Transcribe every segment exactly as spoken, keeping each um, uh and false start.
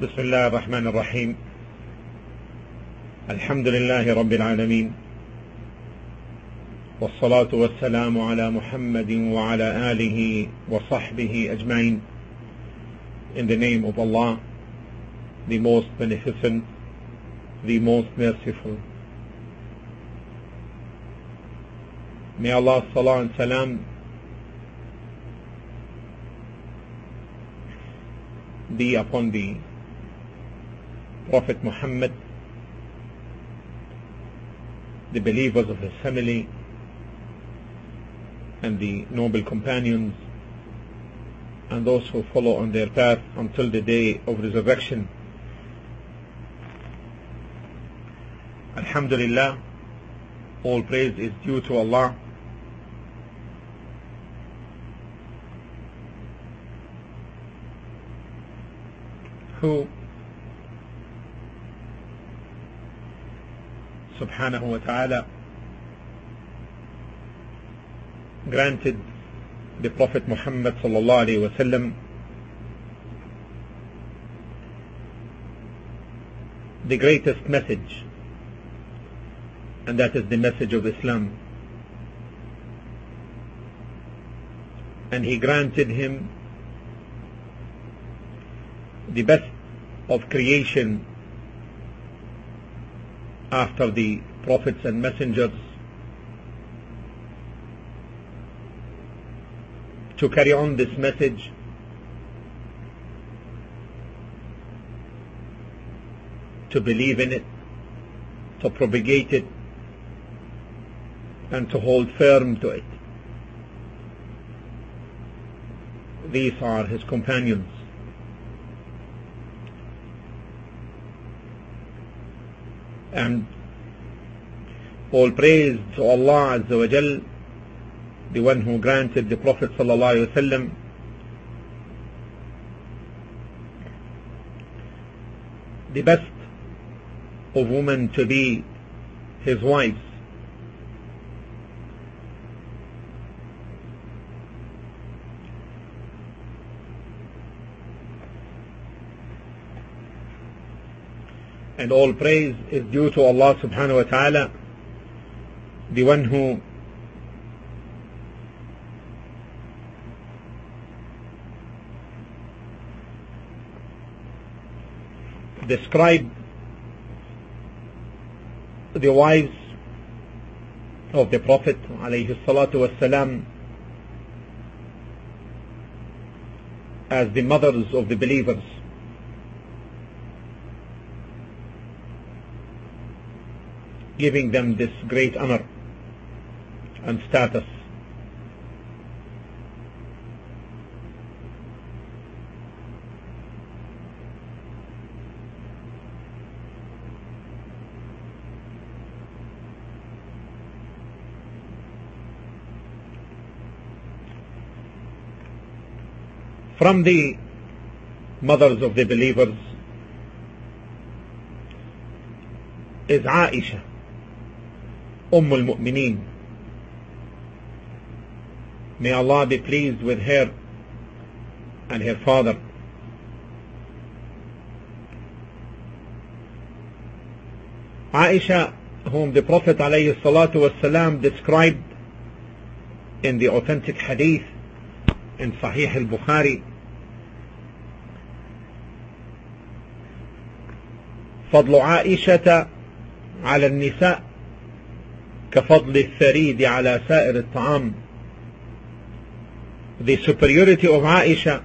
بسم الله الرحمن الرحيم. الحمد لله رب العالمين، والصلاة والسلام على محمد وعلى آله وصحبه أجمعين. In the name of Allah, the most beneficent, the most merciful. May Allah's salah and salam be upon the Prophet Muhammad, the believers of his family, and the noble companions, and those who follow on their path until the day of resurrection. Alhamdulillah, all praise is due to Allah, who subhanahu wa ta'ala granted the Prophet Muhammad sallallahu alayhi wa sallam the greatest message, and that is the message of Islam. And he granted him the best of creation after the prophets and messengers, to carry on this message, to believe in it, to propagate it, and to hold firm to it. These are his companions. And all praise to Allah Azza wa Jal, the one who granted the Prophet sallallahu alaihi wasallam the best of women to be his wives, and all praise is due to Allah subhanahu wa ta'ala, the one who described the wives of the Prophet alayhi salatu wassalam as the mothers of the believers, giving them this great honor and status. From the mothers of the believers is Aisha, Umm al-Mu'mineen. May Allah be pleased with her and her father. Aisha, whom the Prophet alayhi salatu wasalam described in the authentic hadith in Sahih al-Bukhari, فضل عائشة على النساء كفضل الثريد على سائر الطعام. The superiority of Aisha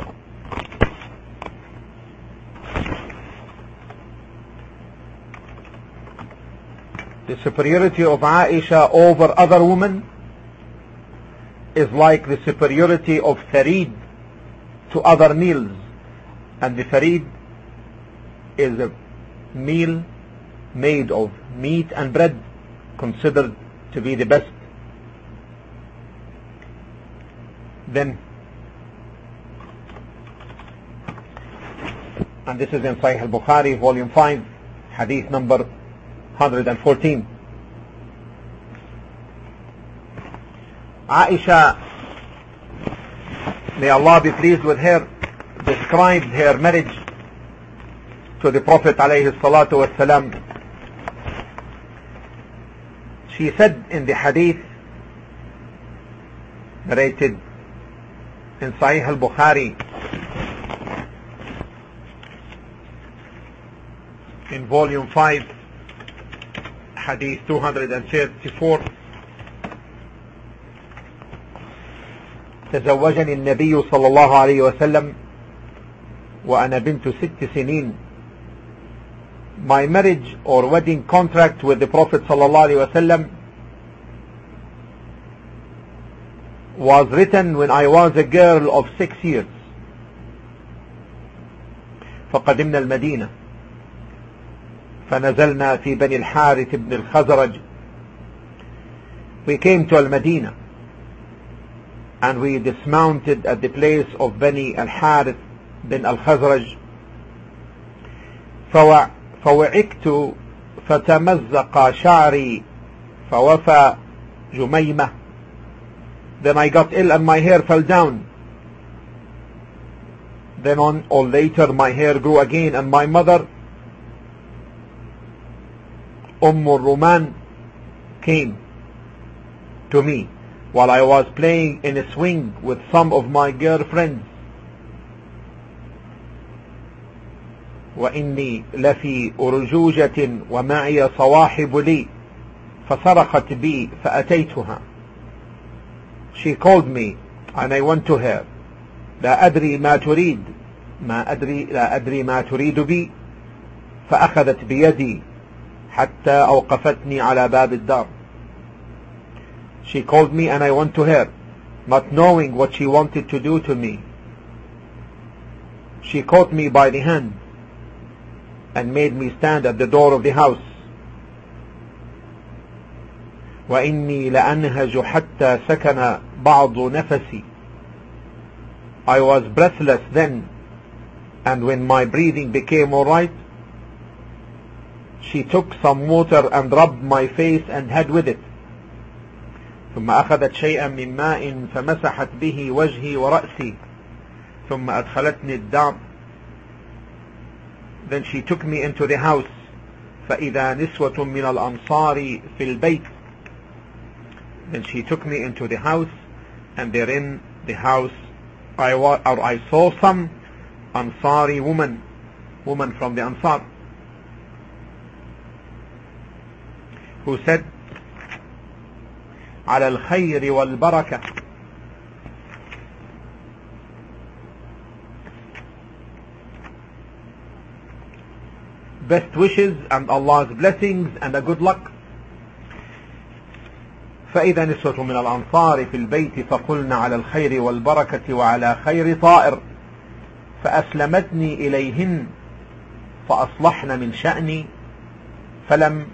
the superiority of Aisha over other women is like the superiority of tharid to other meals, and the tharid is a meal made of meat and bread, considered to be the best. Then, and this is in Sahih al-Bukhari, volume five, hadith number one hundred fourteen. Aisha, may Allah be pleased with her, described her marriage to the Prophet alayhi salatu wasalam. She said in the hadith narrated in Sahih al-Bukhari in volume five, hadith two hundred thirty-four, تزوجني النبي صلى الله عليه وسلم وأنا بنت ست سنين. My marriage or wedding contract with the Prophet صلى الله عليه وسلم was written when I was a girl of six years. فقدمنا المدينة فنزلنا في بني الحارث بن الخزرج. We came to Al-Madinah and we dismounted at the place of Bani al-Harith bin al-Khazraj. فوعكت فتمزق شعري فوفى جميمة. Then I got ill and my hair fell down. Then on or later my hair grew again, and my mother Umm al-Ruman came to me while I was playing in a swing with some of my girlfriends. وإني لفي أرجوجة ومعي صواحب لي فصرخت بي فأتيتها. She called me and I went to her. لا أدري ما تريد ما أدري لا أدري ما تريد بي. فأخذت بيدي حتى أوقفتني على باب الدار. She called me and I went to her, not knowing what she wanted to do to me. She caught me by the hand and made me stand at the door of the house. وإني لأنهج حتى سكن بعض نفسي. I was breathless then, and when my breathing became all right, she took some water and rubbed my face and head with it. ثم أخذت شيئا من ماء فمسحت به وجهي ورأسي ثم أدخلتني الدار. Then she took me into the house. فإذا نسوة من الأنصار في البيت. Then she took me into the house, and there in the house I, wa or I saw some Ansari woman, woman from the Ansar, who said, على الخير والبركة. Best wishes and Allah's blessings and a good luck. فإذا نسوة من الأنصار في البيت فقلنا على الخير والبركة وعلى خير طائر. فأسلمتني إليهن فأصلحن من شأني فلم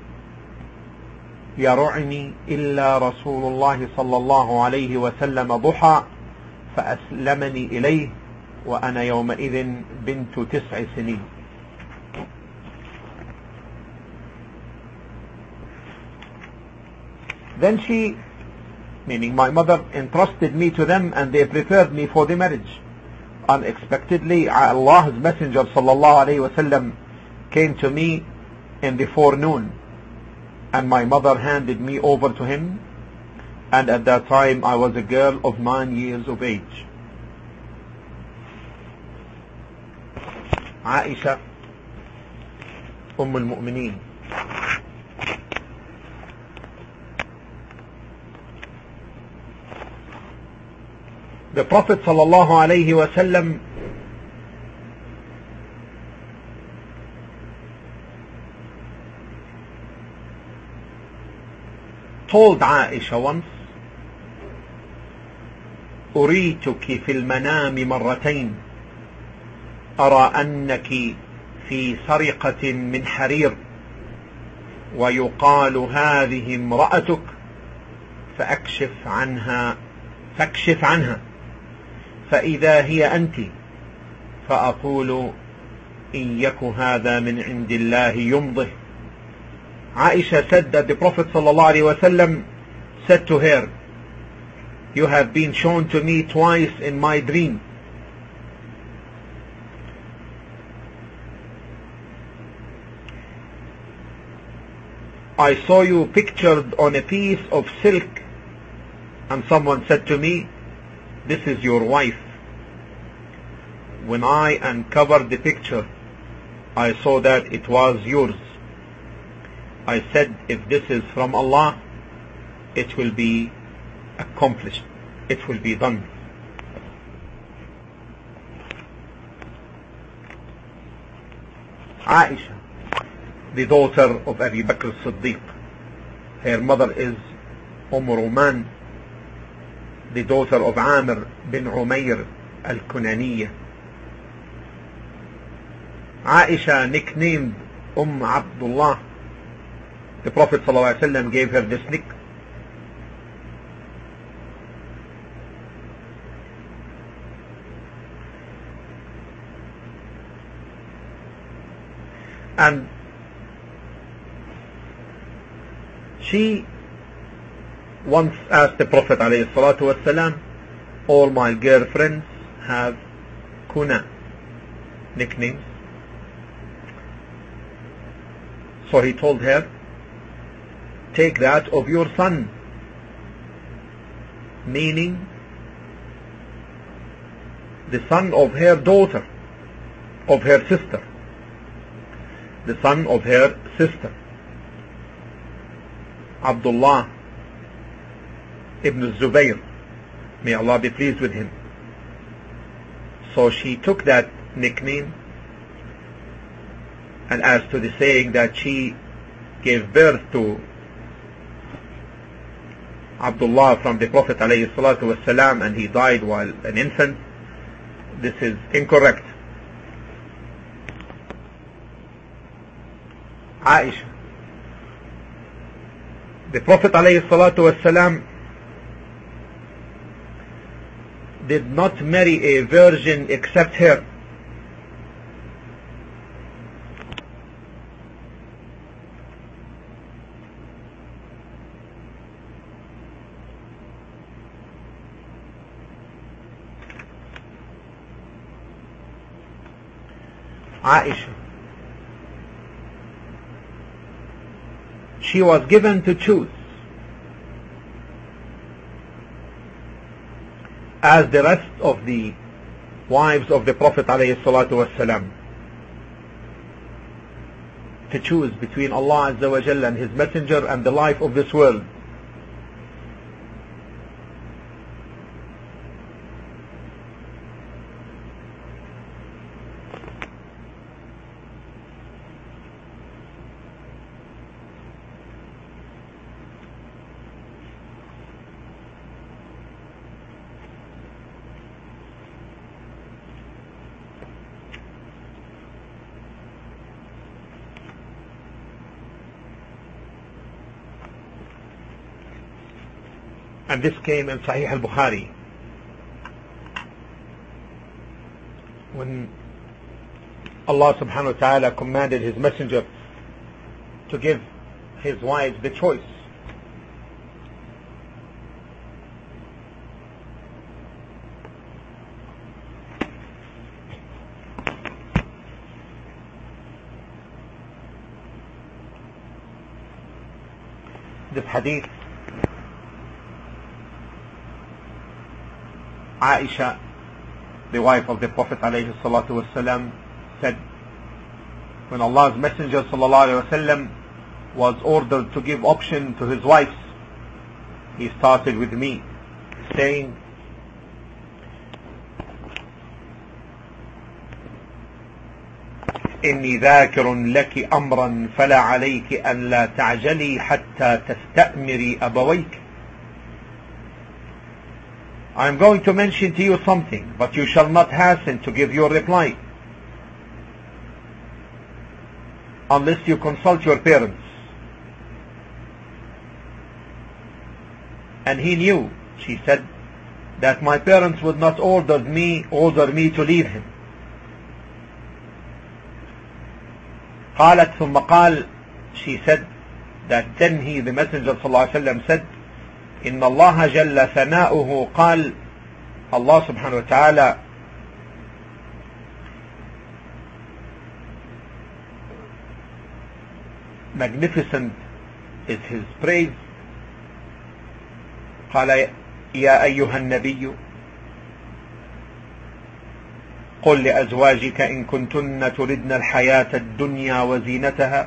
يرعني إلا رسول الله صلى الله عليه وسلم ضحى فأسلمني إليه وأنا يومئذ بنت تسع سنين. Then she, meaning my mother, entrusted me to them and they prepared me for the marriage. Unexpectedly, Allah's Messenger sallallahu alayhi wasallam came to me in the forenoon, and my mother handed me over to him, and at that time I was a girl of nine years of age. Aisha, Umm al-Mu'mineen. The Prophet sallallahu alayhi wa sallam told Aisha once, أريتك في المنام مرتين أرى أنك في سرقة من حرير ويقال هذه امرأتك فأكشف عنها فاكشف عنها فإذا هي أنت فأقول إن يك هذا من عند الله يمضه. Aisha said that the Prophet sallallahu alaihi wasallam said to her, you have been shown to me twice in my dream. I saw you pictured on a piece of silk, and someone said to me, this is your wife. When I uncovered the picture, I saw that it was yours. I said, if this is from Allah, it will be accomplished. It will be done. Aisha, the daughter of Abu Bakr as-Siddiq. Her mother is Umm Ruman, the daughter of Amir bin Umayr al-Kunaniyya. Aisha, nicknamed Umm Abdullah. The Prophet ﷺ gave her this nick. And she once asked the Prophet ﷺ, all my girlfriends have kuna, nicknames. So he told her, take that of your son, meaning the son of her daughter, of her sister, the son of her sister, Abdullah ibn Zubayr, may Allah be pleased with him. So she took that nickname, and as to the saying that she gave birth to Abdullah from the Prophet ﷺ and he died while an infant, this is incorrect. Aisha, the Prophet ﷺ did not marry a virgin except her. Aisha, she was given to choose, as the rest of the wives of the Prophet ﷺ, to choose between Allah Azza wa Jalla and His Messenger and the life of this world. And this came in Sahih al-Bukhari, when Allah subhanahu wa ta'ala commanded His Messenger to give his wives the choice. This hadith, Aisha, the wife of the Prophet ﷺ, said, when Allah's Messenger ﷺ was ordered to give option to his wives, he started with me, saying, إني ذاكر لك أمرا فلا عليك أن لا تعجلي حتى تستأمري أبويك. I am going to mention to you something, but you shall not hasten to give your reply unless you consult your parents. And he knew, she said, that my parents would not order me, order me to leave him. قالت ثم قال, she said that then he, the Messenger ﷺ, said, إن الله جل ثناؤه قال, Allah subhanahu wa ta'ala magnificent is his praise. قال يا أيها النبي قل لأزواجك إن كنتن تردن الحياة الدنيا وزينتها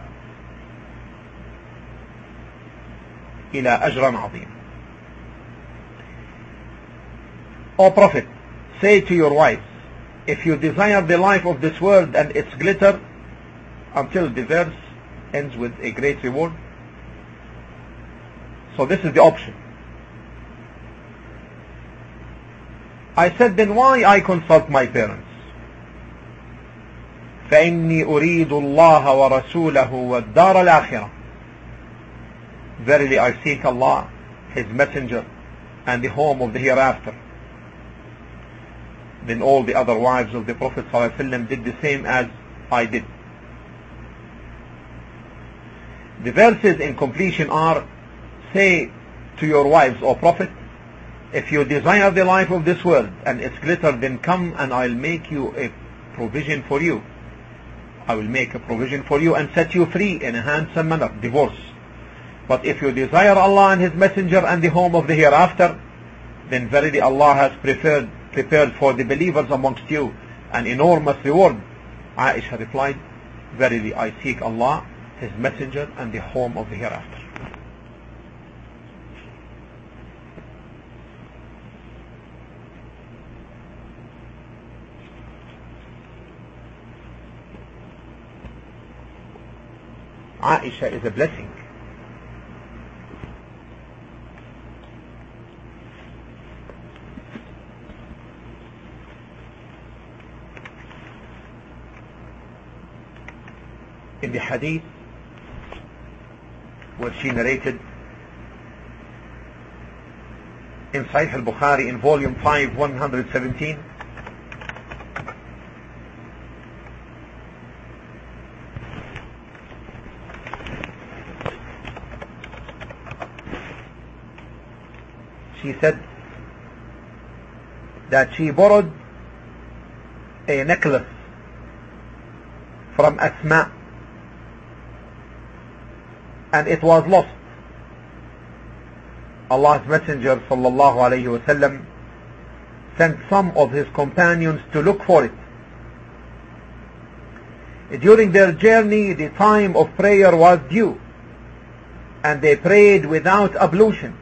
إلى أجر عظيم. O Prophet, say to your wives, if you desire the life of this world and its glitter, until the verse ends with a great reward. So this is the option. I said, then why I consult my parents? فإني أريد الله ورسوله والدار الآخرة. Verily I seek Allah, His Messenger, and the home of the hereafter. Then all the other wives of the Prophet ﷺ did the same as I did. The verses in completion are, say to your wives, O Prophet, if you desire the life of this world and its glitter, then come and I'll make you a provision for you. I will make a provision for you and set you free in a handsome manner, divorce. But if you desire Allah and His Messenger and the home of the hereafter, then verily Allah has prepared, prepared for the believers amongst you an enormous reward. Aisha replied, verily I seek Allah, His Messenger, and the home of the hereafter. Aisha is a blessing. In the hadith where she narrated in Sahih al-Bukhari in volume five, one hundred seventeen, she said that she borrowed a necklace from Asma and it was lost. Allah's Messenger sallallahu alayhi wasallam sent some of his companions to look for it. During their journey, the time of prayer was due, and they prayed without ablution.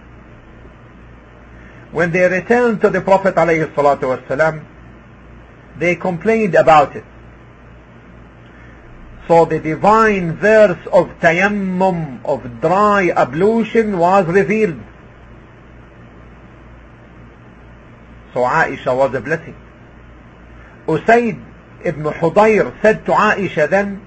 When they returned to the Prophet alayhi salatu wasallam, they complained about it. So the divine verse of tayammum, of dry ablution, was revealed. So Aisha was a blessing. Usayd ibn Hudayr said to Aisha then,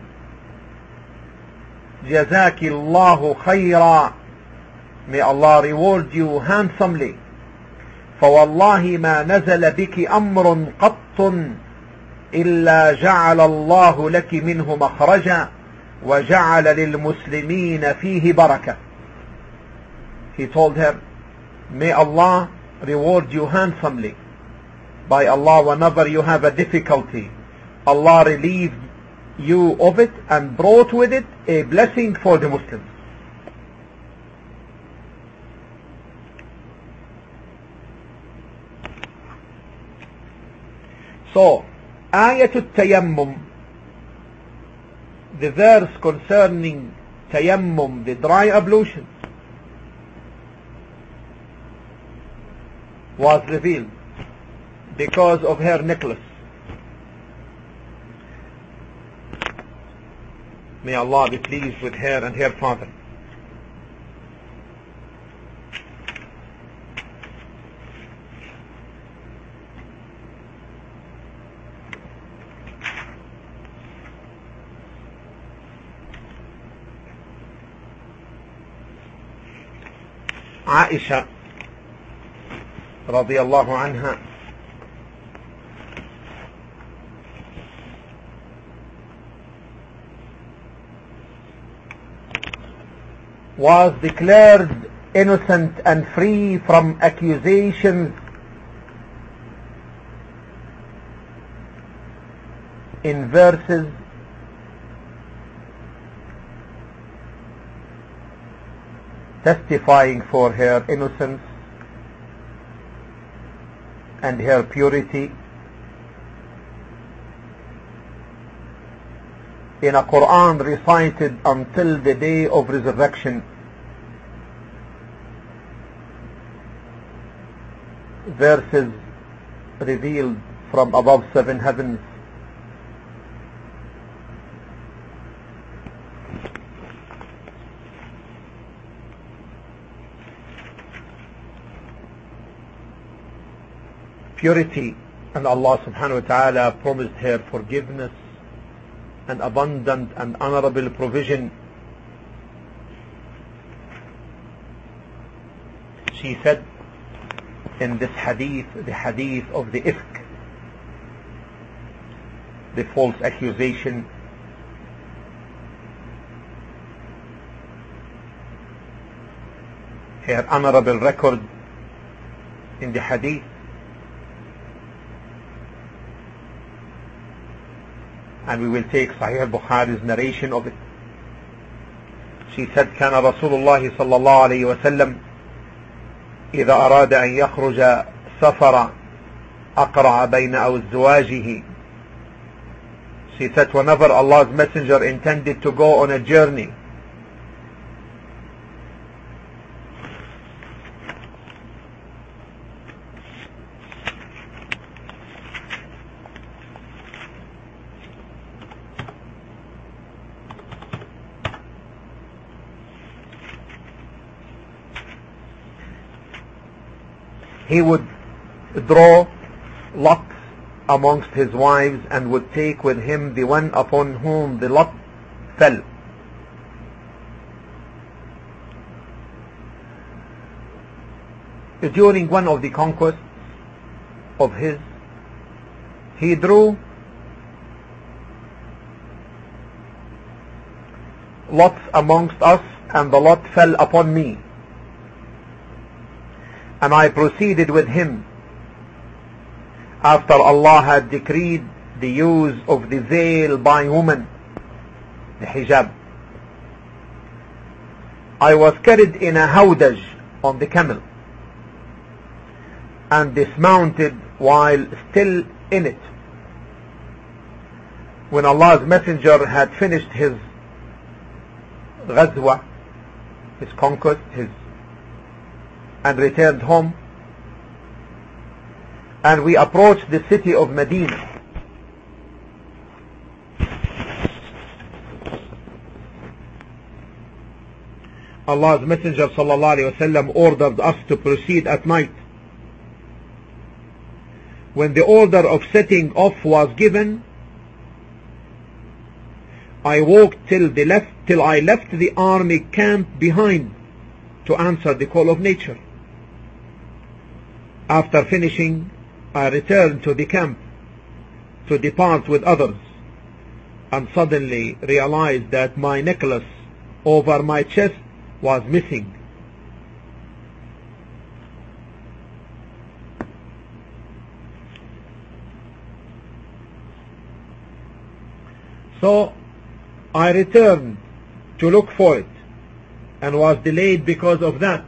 Jazaki Allahu khayra, may Allah reward you handsomely. فوالله ما نزل بك أمر قط إلا جعل الله لك منه مخرجا وجعل للمسلمين فيه بركة. He told her, may Allah reward you handsomely. By Allah, whenever you have a difficulty, Allah relieved you of it and brought with it a blessing for the Muslims. So, Ayatul Tayammum, the verse concerning Tayammum, the dry ablution, was revealed because of her necklace. May Allah be pleased with her and her father. Aisha radiyallahu anha was declared innocent and free from accusations in verses testifying for her innocence and her purity in a Quran recited until the day of resurrection, verses revealed from above seven heavens, purity, and Allah subhanahu wa ta'ala promised her forgiveness and abundant and honorable provision. She said in this hadith, the hadith of the ifk, the false accusation, her honorable record in the hadith, and we will take Sahih Bukhari's narration of it. She said, كان رسول الله صلى الله عليه وسلم إذا أراد أن يخرج سفر أقرع بين أزواجه. She said, whenever Allah's messenger intended to go on a journey, he would draw lots amongst his wives and would take with him the one upon whom the lot fell. During one of the conquests of his, he drew lots amongst us, and the lot fell upon me. And I proceeded with him after Allah had decreed the use of the veil by women, the hijab. I was carried in a hawdaj on the camel and dismounted while still in it. When Allah's messenger had finished his ghazwa, his conquest, his and returned home, and we approached the city of Medina, Allah's Messenger sallallahu alaihi wasallam ordered us to proceed at night. When the order of setting off was given, I walked till the left till I left the army camp behind to answer the call of nature. After finishing, I returned to the camp to depart with others, and suddenly realized that my necklace over my chest was missing. So I returned to look for it and was delayed because of that.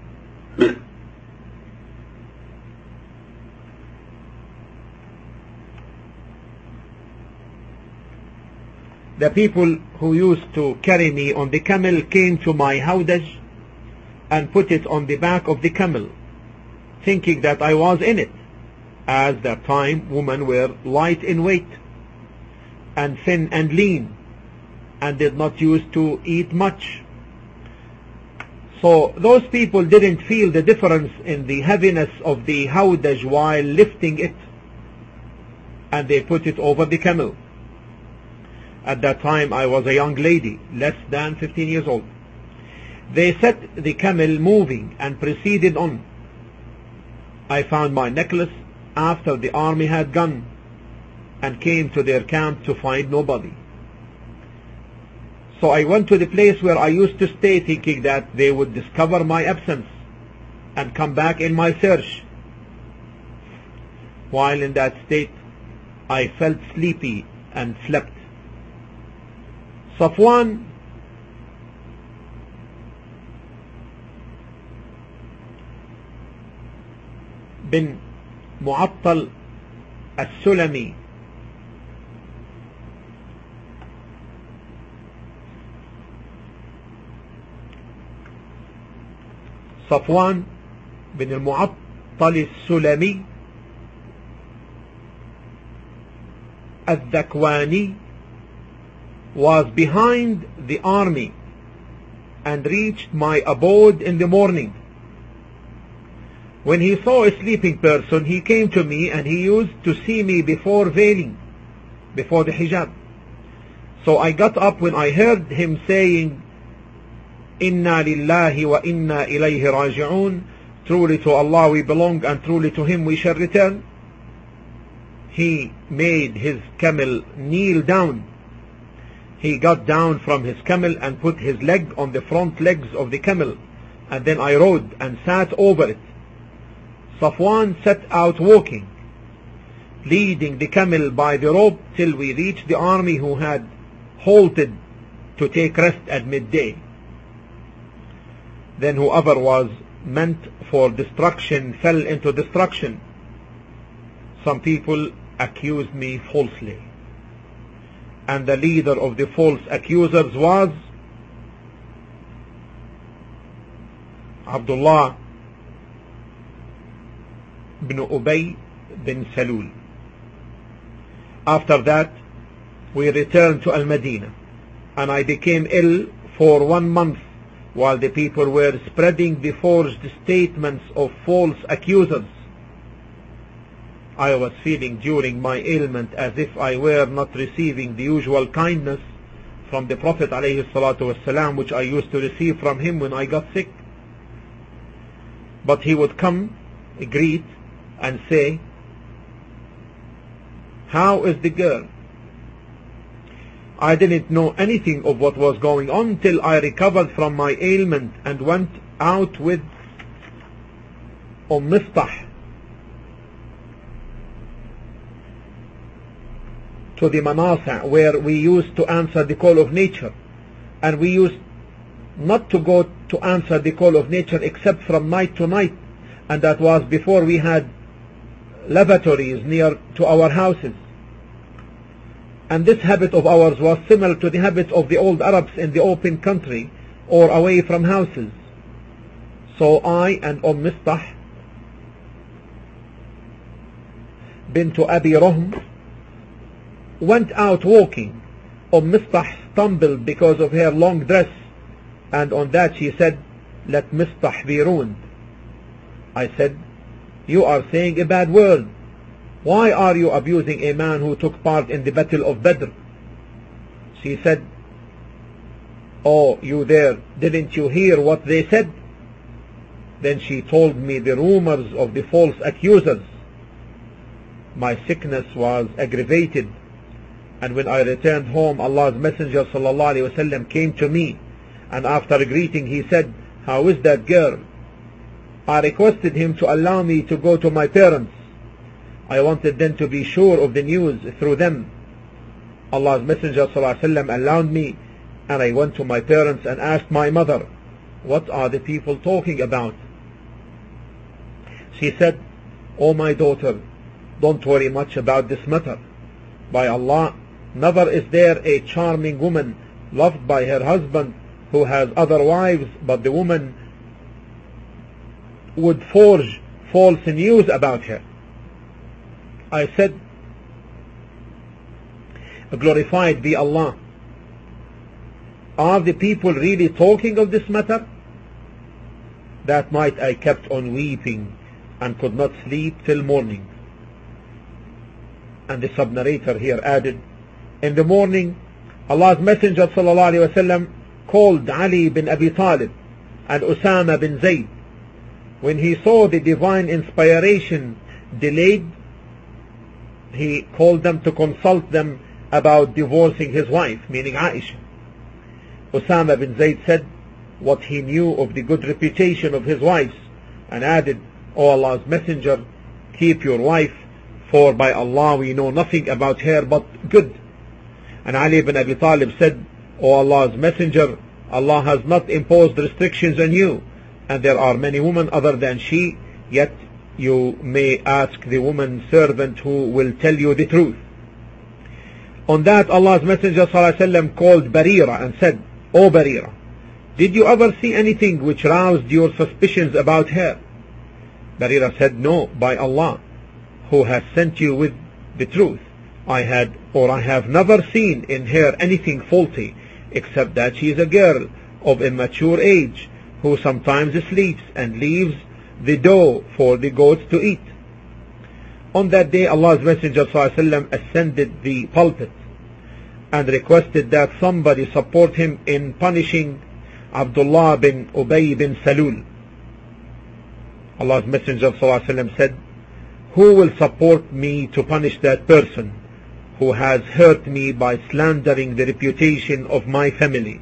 The people who used to carry me on the camel came to my hawdaj and put it on the back of the camel, thinking that I was in it, as that time women were light in weight and thin and lean and did not used to eat much. So those people didn't feel the difference in the heaviness of the hawdaj while lifting it, and they put it over the camel. At that time I was a young lady, less than fifteen years old. They set the camel moving and proceeded on. I found my necklace after the army had gone, and came to their camp to find nobody. So I went to the place where I used to stay, thinking that they would discover my absence and come back in my search. While in that state, I felt sleepy and slept. Safwan bin Mu'attal al-Sulami, Safwan bin al-Mu'attal al-Sulami al-Dhakwani was behind the army and reached my abode in the morning. When he saw a sleeping person, he came to me, and he used to see me before veiling, before the hijab. So I got up when I heard him saying, Inna lillahi wa inna ilayhi raji'un, truly to Allah we belong and truly to Him we shall return. He made his camel kneel down. He got down from his camel and put his leg on the front legs of the camel, and then I rode and sat over it. Safwan set out walking, leading the camel by the rope till we reached the army, who had halted to take rest at midday. Then whoever was meant for destruction fell into destruction. Some people accused me falsely, and the leader of the false accusers was Abdullah bin Ubay bin Salul. After that, we returned to Al-Madinah, and I became ill for one month while the people were spreading the forged statements of false accusers. I was feeling during my ailment as if I were not receiving the usual kindness from the Prophet ﷺ, which I used to receive from him when I got sick. But he would come, greet, and say, "How is the girl?" I didn't know anything of what was going on till I recovered from my ailment and went out with Umm Mistah to the Manasa, where we used to answer the call of nature, and we used not to go to answer the call of nature except from night to night, and that was before we had lavatories near to our houses. And this habit of ours was similar to the habit of the old Arabs in the open country or away from houses. So I and Umm Mistah bint Abi Ruhm went out walking. Umm Mistah stumbled because of her long dress, and on that she said, "Let Mistah be ruined." I said, "You are saying a bad word. Why are you abusing a man who took part in the battle of Badr?" She said, "Oh, you there, didn't you hear what they said?" Then she told me the rumors of the false accusers. My sickness was aggravated, and when I returned home, Allah's Messenger sallallahu alaihi wasallam came to me, and after greeting he said, "How is that girl?" I requested him to allow me to go to my parents. I wanted them to be sure of the news through them. Allah's Messenger sallallahu alaihi wasallam allowed me, and I went to my parents and asked my mother, "What are the people talking about?" She said, "Oh my daughter, don't worry much about this matter. By Allah, never is there a charming woman loved by her husband who has other wives, but the woman would forge false news about her." I said, "Glorified be Allah. Are the people really talking of this matter?" That night I kept on weeping and could not sleep till morning. And the sub-narrator here added, in the morning, Allah's Messenger sallallahu alaihi wasallam called Ali bin Abi Talib and Usama bin Zayd. When he saw the divine inspiration delayed, he called them to consult them about divorcing his wife, meaning Aisha. Usama bin Zayd said what he knew of the good reputation of his wives, and added, "O Allah's Messenger, keep your wife, for by Allah we know nothing about her but good." And Ali bin Abi Talib said, "O Allah's Messenger, Allah has not imposed restrictions on you, and there are many women other than she, yet you may ask the woman servant who will tell you the truth. On that, Allah's Messenger ﷺ called Barira and said, O Barira, did you ever see anything which roused your suspicions about her? Barira said, No, by Allah, who has sent you with the truth. I had or I have never seen in her anything faulty, except that she is a girl of immature age, who sometimes sleeps and leaves the dough for the goats to eat. On that day, Allah's Messenger ﷺ ascended the pulpit and requested that somebody support him in punishing Abdullah bin Ubay bin Salul. Allah's Messenger ﷺ said, Who will support me to punish that person who has hurt me by slandering the reputation of my family?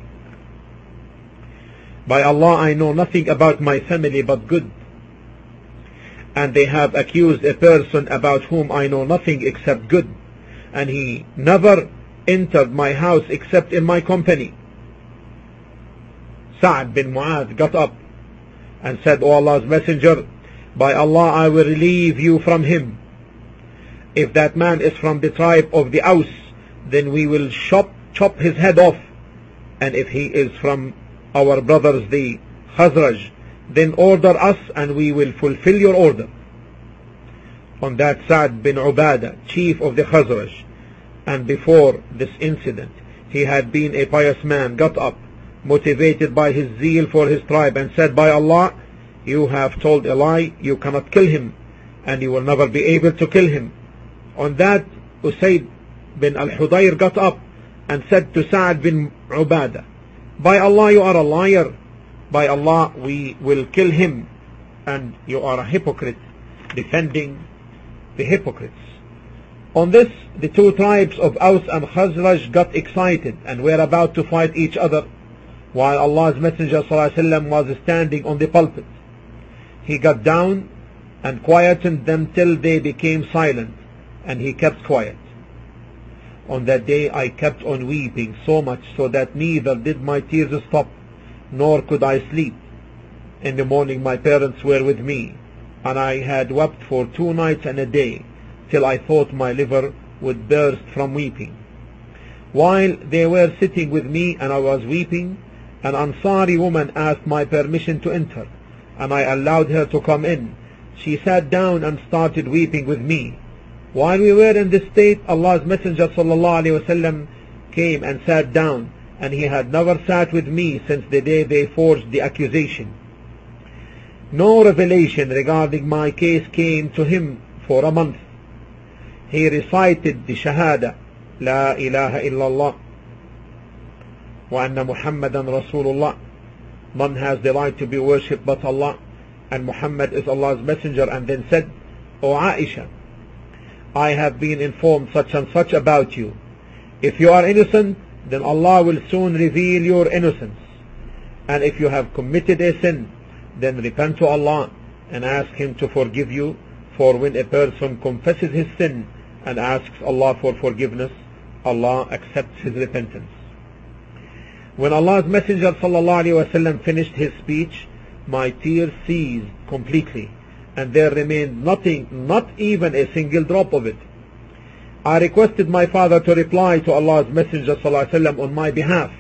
By Allah, I know nothing about my family but good, and they have accused a person about whom I know nothing except good, and he never entered my house except in my company. Sa'd bin Mu'adh got up and said, O Allah's Messenger, by Allah, I will relieve you from him. If that man is from the tribe of the Aus, then we will chop, chop his head off. And if he is from our brothers the Khazraj, then order us and we will fulfill your order. On that, Sa'd bin Ubadah, chief of the Khazraj, and before this incident he had been a pious man, got up, motivated by his zeal for his tribe, and said, By Allah, you have told a lie, you cannot kill him, and you will never be able to kill him. On that, Usayd bin al-Hudayr got up and said to Sa'd bin Ubadah, By Allah, you are a liar. By Allah, we will kill him, and you are a hypocrite, defending the hypocrites. On this, the two tribes of Aus and Khazraj got excited and were about to fight each other, while Allah's Messenger ﷺ was standing on the pulpit. He got down and quietened them till they became silent, and he kept quiet. On that day I kept on weeping so much so that neither did my tears stop, nor could I sleep. In the morning my parents were with me, and I had wept for two nights and a day, till I thought my liver would burst from weeping. While they were sitting with me and I was weeping, an Ansari woman asked my permission to enter, and I allowed her to come in. She sat down and started weeping with me. While we were in this state, Allah's Messenger ﷺ came and sat down, and he had never sat with me since the day they forged the accusation. No revelation regarding my case came to him for a month. He recited the Shahada, La ilaha illallah, wa anna Muhammadan Rasulullah. None has the right to be worshipped but Allah, and Muhammad is Allah's messenger, and then said, O Aisha, I have been informed such and such about you. If you are innocent, then Allah will soon reveal your innocence. And if you have committed a sin, then repent to Allah and ask Him to forgive you, for when a person confesses his sin and asks Allah for forgiveness, Allah accepts his repentance. When Allah's Messenger ﷺ finished his speech, my tears ceased completely, and there remained nothing, not even a single drop of it. I requested my father to reply to Allah's Messenger ﷺ on my behalf.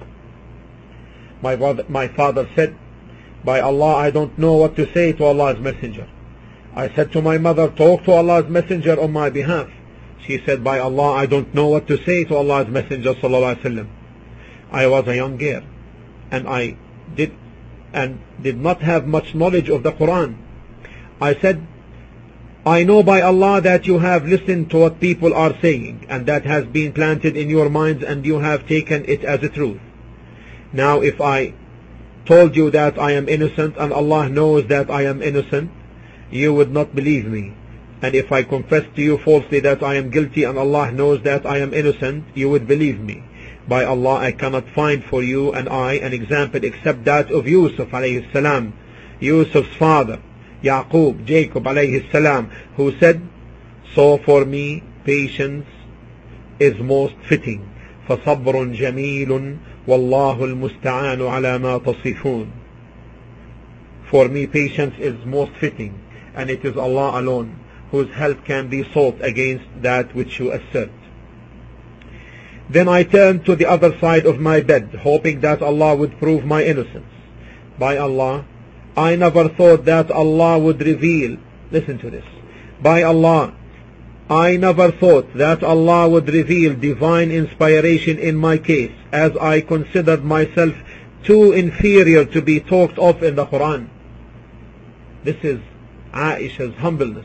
My father, my father said, By Allah, I don't know what to say to Allah's Messenger. I said to my mother, Talk to Allah's Messenger on my behalf. She said, By Allah, I don't know what to say to Allah's Messenger ﷺ. I was a young girl, and I did and did not have much knowledge of the Quran. I said, I know by Allah that you have listened to what people are saying, and that has been planted in your minds, and you have taken it as a truth. Now if I told you that I am innocent, and Allah knows that I am innocent, you would not believe me. And if I confess to you falsely that I am guilty, and Allah knows that I am innocent, you would believe me. By Allah, I cannot find for you and I an example except that of Yusuf alayhi salam, Yusuf's father, Yaqub, Jacob alayhi salam, who said, So for me, patience is most fitting. فَصَبْرٌ جَمِيلٌ وَاللَّهُ الْمُسْتَعَانُ عَلَى مَا تَصِفُونَ. For me, patience is most fitting, and it is Allah alone whose help can be sought against that which you assert. Then I turned to the other side of my bed, hoping that Allah would prove my innocence. By Allah, I never thought that Allah would reveal, listen to this, by Allah, I never thought that Allah would reveal divine inspiration in my case, as I considered myself too inferior to be talked of in the Quran. This is Aisha's humbleness.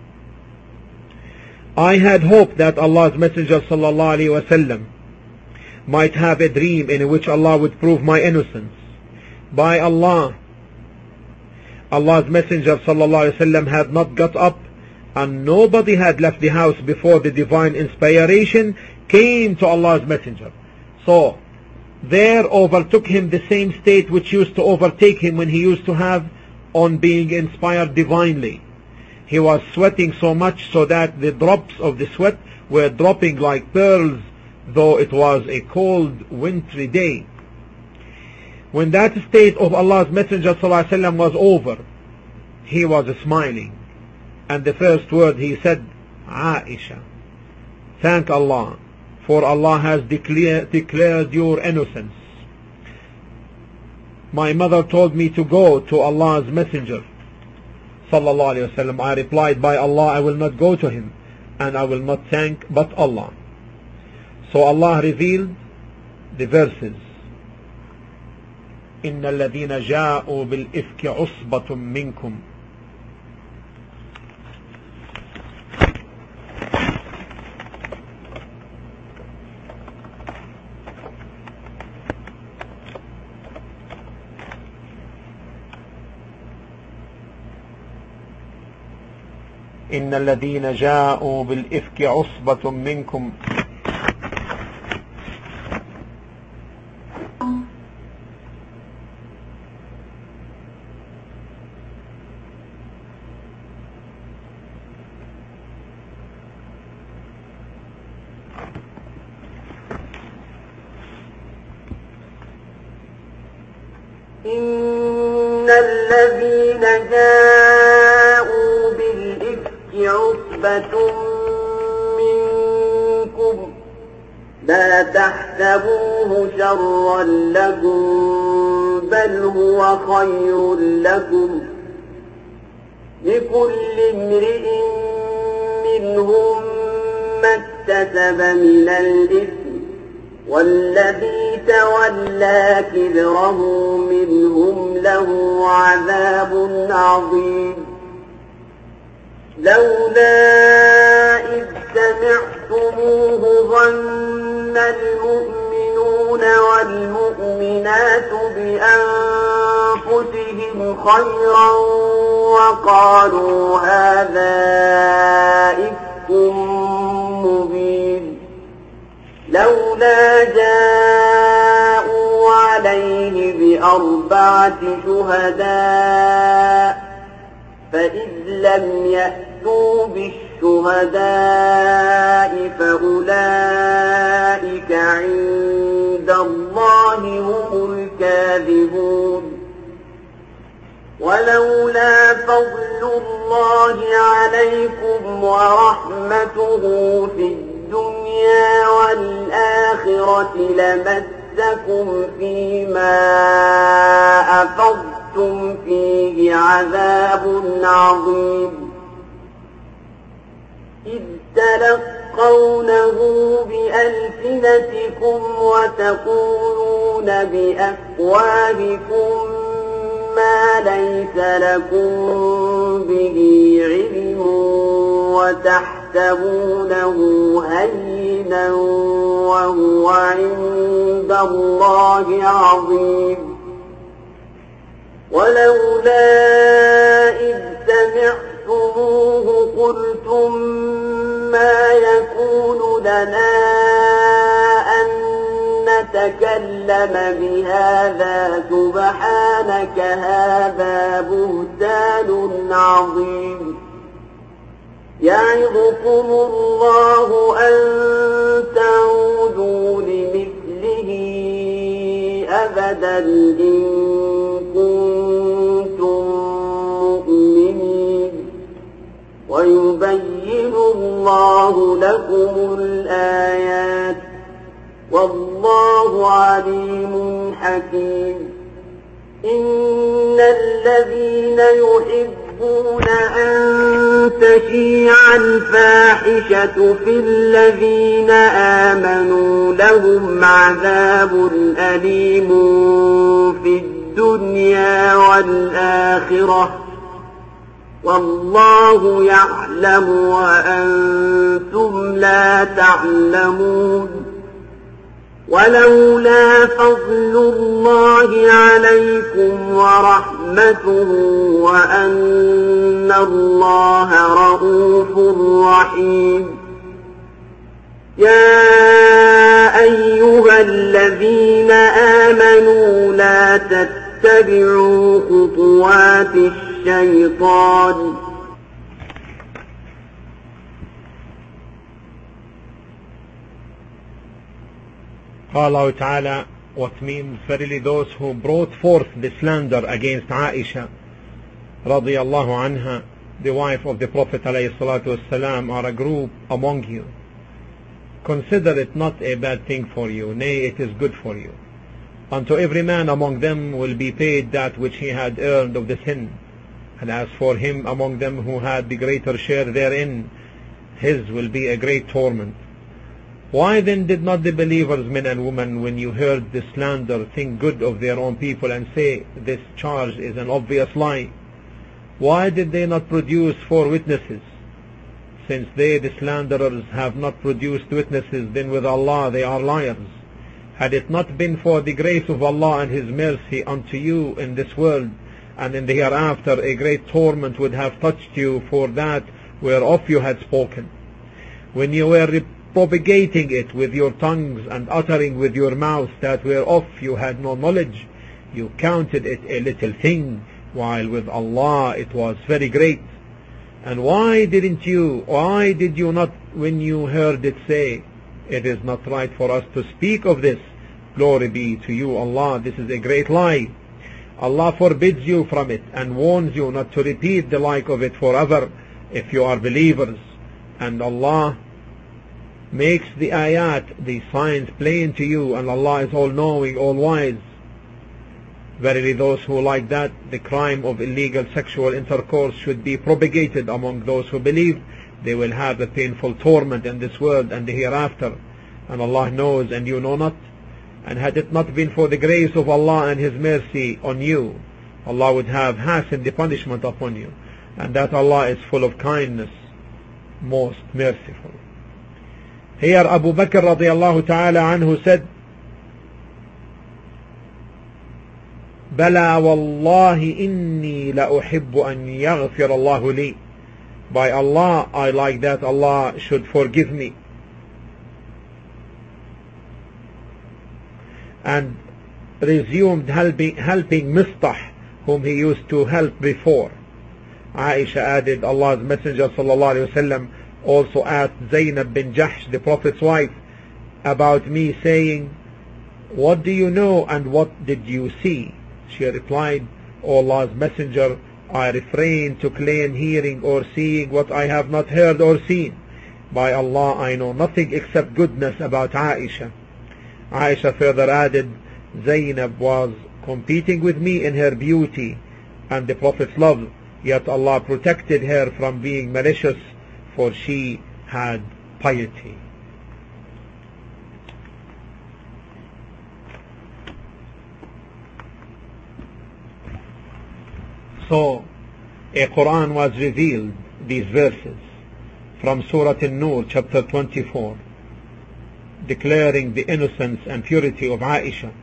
I had hoped that Allah's Messenger sallallahu alaihi wasallam might have a dream in which Allah would prove my innocence. By Allah, Allah's Messenger sallallahu alaihi wasallam had not got up, and nobody had left the house before the divine inspiration came to Allah's Messenger. So there overtook him the same state which used to overtake him when he used to have on being inspired divinely. He was sweating so much so that the drops of the sweat were dropping like pearls, though it was a cold wintry day. When that state of Allah's Messenger sallallahu alaihi wasallam was over, he was smiling, and the first word he said, Aisha, thank Allah, for Allah has declare, declared your innocence. My mother told me to go to Allah's Messenger sallallahu alaihi wasallam. I replied, by Allah, I will not go to him, and I will not thank but Allah. So Allah revealed the verses, إن الذين جاءوا بالإفك عصبة منكم. إن الذين جاءوا بالإفك عصبة منكم إن الذين جاءوا بالإفك عصبة منكم لا تحسبوه شرا لكم بل هو خير لكم لكل امرئ منهم ما اكتسب من الإثم والذي تولى كبره منهم له عذاب عظيم. لولا إذ سمعتموه ظن المؤمنون والمؤمنات بأنفسهم خيرا وقالوا هذا إفك مبين. لولا جاءوا عليه بأربعة شهداء فإذ لم يأتوا بالشهداء فأولئك عند الله هم الكاذبون. ولولا فضل الله عليكم ورحمته في الدنيا والآخرة لمسكم فيما أفضتم فيه عذاب عظيم. إذ تلقونه بألسنتكم وتقولون بأفواهكم ما ليس لكم به علم وتحسبونه هينا وهو عند الله عظيم. ولولا إذ سمعتموه قلتم ما يكون لنا أن نتكلم بهذا سبحانك هذا بهتان عظيم. يعظكم الله أن تعودوا لمثله أبدا إن كنتم مؤمنين. الله لكم الآيات والله عليم حكيم إن الذين يحبون أن تشيع الفاحشة في الذين آمنوا لهم عذاب أليم في الدنيا والآخرة والله يعلم وأنتم لا تعلمون ولولا فضل الله عليكم ورحمته وأن الله رءوف رحيم يا أيها الذين آمنوا لا تتبعوا خطوات الشيطان قال Allah Ta'ala, what means verily those who brought forth the slander against Aisha radiyallahu anha, the wife of the Prophet alayhi salatu wasalam, are a group among you. Consider it not a bad thing for you, nay, it is good for you. Unto every man among them will be paid that which he had earned of the sin, and as for him among them who had the greater share therein, his will be a great torment. Why then did not the believers, men and women, when you heard the slander, think good of their own people and say, this charge is an obvious lie? Why did they not produce four witnesses? Since they, the slanderers, have not produced witnesses, then with Allah they are liars. Had it not been for the grace of Allah and His mercy unto you in this world, and in the hereafter, a great torment would have touched you for that whereof you had spoken. When you were propagating it with your tongues and uttering with your mouth that whereof you had no knowledge, you counted it a little thing, while with Allah it was very great. And why didn't you, why did you not, when you heard it, say, it is not right for us to speak of this, glory be to you Allah, this is a great lie. Allah forbids you from it and warns you not to repeat the like of it forever if you are believers. And Allah makes the ayat, the signs, plain to you, and Allah is all-knowing, all-wise. Verily those who like that, the crime of illegal sexual intercourse should be propagated among those who believe, they will have a painful torment in this world and the hereafter. And Allah knows and you know not. And had it not been for the grace of Allah and His mercy on you, Allah would have hastened the punishment upon you. And that Allah is full of kindness, most merciful. Here Abu Bakr radiyallahu ta'ala anhu said, Bala wallahi inni la uhibbu an yaghfir Allahu li. By Allah, I like that Allah should forgive me. And resumed helping, helping Mistah, whom he used to help before. Aisha added, Allah's Messenger sallallahu alayhi wa sallam also asked Zainab bin Jahsh, the Prophet's wife, about me, saying, what do you know and what did you see? She replied, O Allah's Messenger, I refrain to claim hearing or seeing what I have not heard or seen. By Allah, I know nothing except goodness about Aisha. Aisha further added, Zainab was competing with me in her beauty and the Prophet's love, yet Allah protected her from being malicious, for she had piety. So, a Quran was revealed, these verses, from Surah An-Nur, chapter twenty-four, declaring the innocence and purity of Aisha.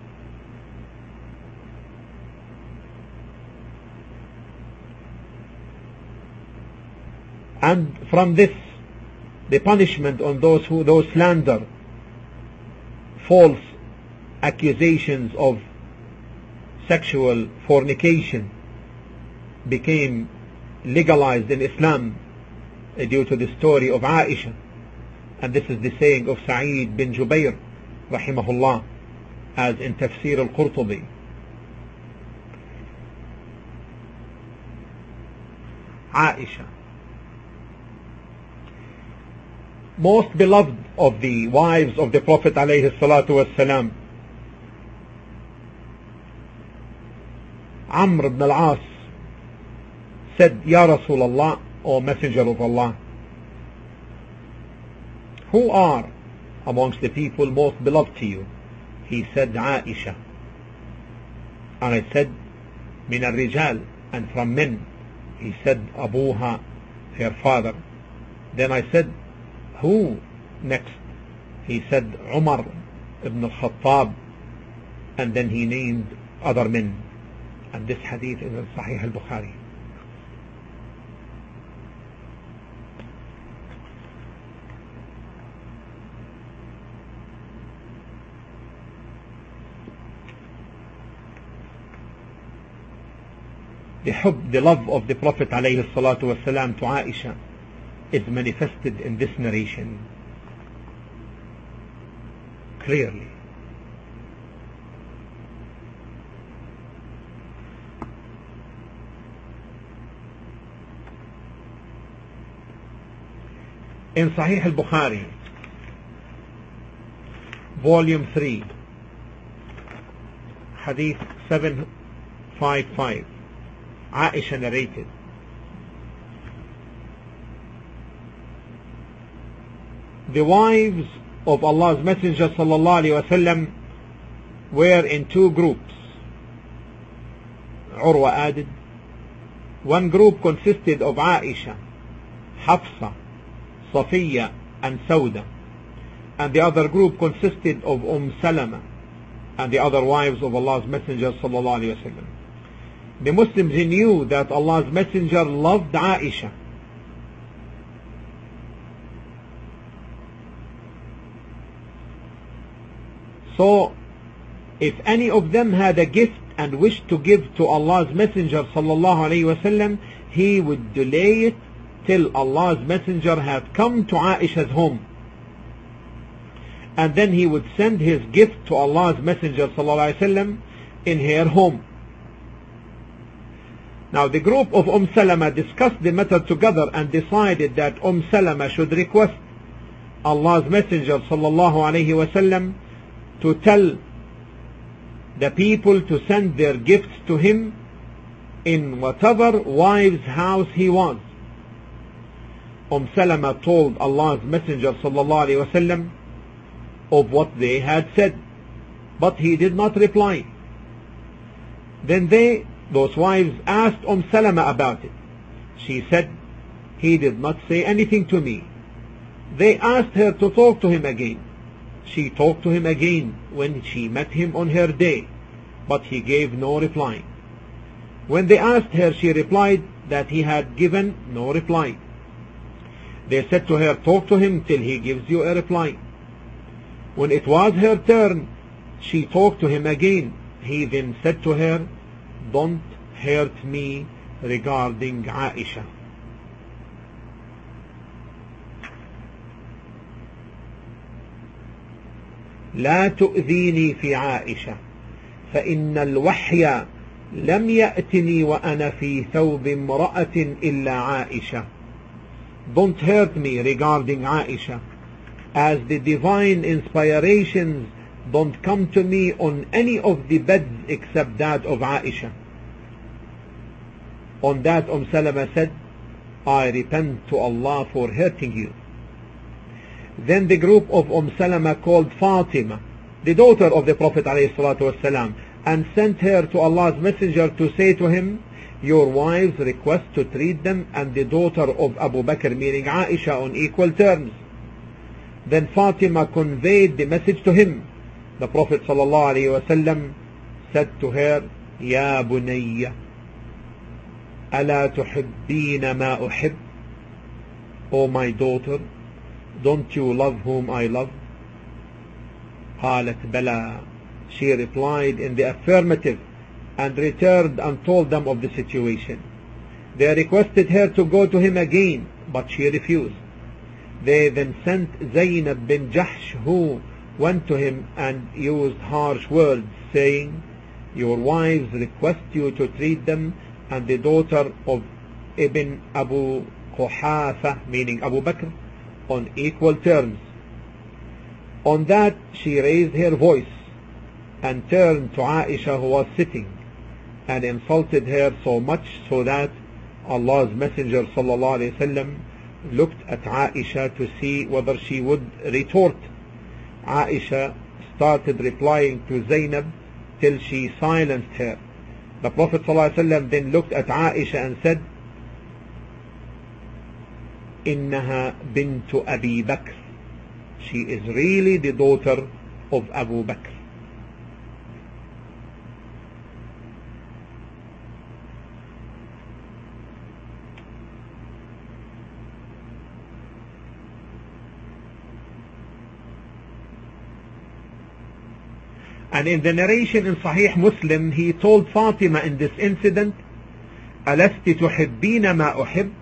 And from this, the punishment on those who those slander, false accusations of sexual fornication became legalized in Islam due to the story of Aisha. And this is the saying of Sa'id bin Jubair rahimahullah, as in Tafsir al-Qurtubi. Aisha, most beloved of the wives of the Prophet alayhi salatu wassalam, Amr ibn al-As, said, Ya Rasulullah, O Messenger of Allah, who are amongst the people most beloved to you? He said, Aisha. And I said, Min al-Rijal, and from men. He said, Abuha, her father. Then I said, who next? He said, Umar ibn al-Khattab. And then he named other men. And this hadith is in Sahih al-Bukhari. The hub, the love of the Prophet alayhi salatu wasalam to Aisha is manifested in this narration clearly. In Sahih al-Bukhari, volume three, hadith seven fifty-five, Aisha narrated, the wives of Allah's Messenger sallallahu alaihi wasallam were in two groups. Urwa added, one group consisted of Aisha, Hafsa, Safiya and Sauda, and the other group consisted of Umm Salama and the other wives of Allah's Messenger sallallahu alaihi wasallam. The Muslims knew that Allah's Messenger loved Aisha. So, if any of them had a gift and wished to give to Allah's Messenger sallallahu alaihi wasallam, he would delay it till Allah's Messenger had come to Aisha's home. And then he would send his gift to Allah's Messenger sallallahu alaihi wasallam in her home. Now the group of Umm Salama discussed the matter together and decided that Umm Salama should request Allah's Messenger sallallahu alaihi wasallam to tell the people to send their gifts to him in whatever wife's house he was. Umm Salama told Allah's Messenger sallallahu alaihi wasallam of what they had said, but he did not reply. Then they, those wives, asked Umm Salama about it. She said, he did not say anything to me. They asked her to talk to him again. She talked to him again when she met him on her day, but he gave no reply. When they asked her, she replied that he had given no reply. They said to her, talk to him till he gives you a reply. When it was her turn, she talked to him again. He then said to her, don't hurt me regarding Aisha. لا تؤذيني في عائشة فإن الوحي لم يأتني وأنا في ثوب امرأة إلا عائشة. Don't hurt me regarding Aisha, as the divine inspirations don't come to me on any of the beds except that of Aisha. On that Umm Salama said, I repent to Allah for hurting you. Then the group of Umm Salama called Fatima, the daughter of the Prophet ﷺ, and sent her to Allah's Messenger to say to him, your wives request to treat them and the daughter of Abu Bakr, meaning Aisha, on equal terms. Then Fatima conveyed the message to him. The Prophet ﷺ said to her, Ya bunayya, ala tuhibbina ma uhib? O my daughter, don't you love whom I love? قالت بلى. She replied in the affirmative and returned and told them of the situation. They requested her to go to him again, but she refused. They then sent Zaynab bin Jahsh, who went to him and used harsh words, saying, your wives request you to treat them and the daughter of Ibn Abu Quhafa, meaning Abu Bakr, on equal terms. On that she raised her voice and turned to Aisha, who was sitting, and insulted her so much so that Allah's Messenger sallallahu alaihi wasallam looked at Aisha to see whether she would retort. Aisha started replying to Zainab till she silenced her. The Prophet sallallahu alaihi wasallam then looked at Aisha and said, "Innaha bintu Abi Bakr." She is really the daughter of Abu Bakr. And in the narration in Sahih Muslim, he told Fatima in this incident, "Alasti tuhibbina ma uhib?"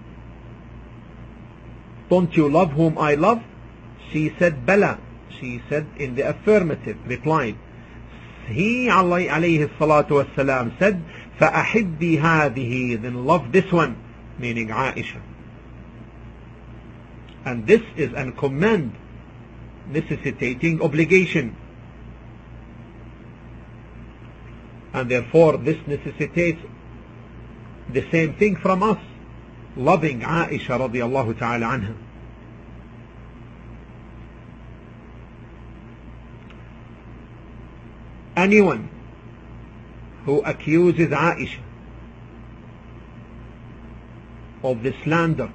Don't you love whom I love? She said, "Bala." She said in the affirmative, replied. He alayhi salatu wassalam said, فَأَحِبِّي هَذِهِ, then love this one, meaning Aisha. And this is a command necessitating obligation. And therefore this necessitates the same thing from us, loving Aisha radiallahu ta'ala anha. Anyone who accuses Aisha of the slander